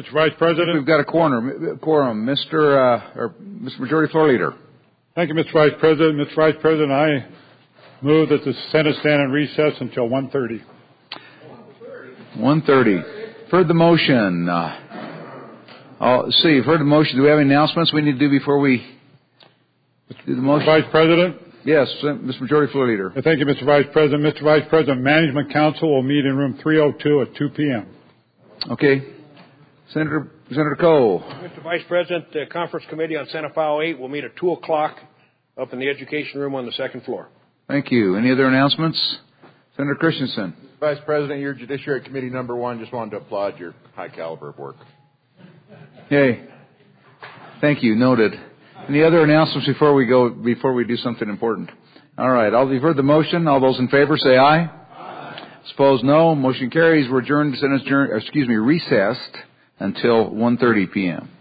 Mr. Vice President. We've got a quorum. Mr. Majority Floor Leader. Thank you, Mr. Vice President. Mr. Vice President, I move that the Senate stand in recess until 1:30. 1:30. Heard the motion. You've heard the motion. Do we have any announcements we need to do before we do the motion? Vice President? Yes, Mr. Majority Floor Leader. Thank you, Mr. Vice President. Mr. Vice President, Management Council will meet in room 302 at 2 p.m. Okay. Senator Cole. Mr. Vice President, the Conference Committee on Senate File 8 will meet at 2 o'clock up in the Education Room on the second floor. Thank you. Any other announcements? Senator Christensen. Vice President, your Judiciary Committee number 1, just wanted to applaud your high caliber of work. Hey. Thank you. Noted. Any other announcements before we do something important? All right. You've heard the motion. All those in favor say aye. Aye. Opposed, no. Motion carries. We're recessed until 1:30 p.m.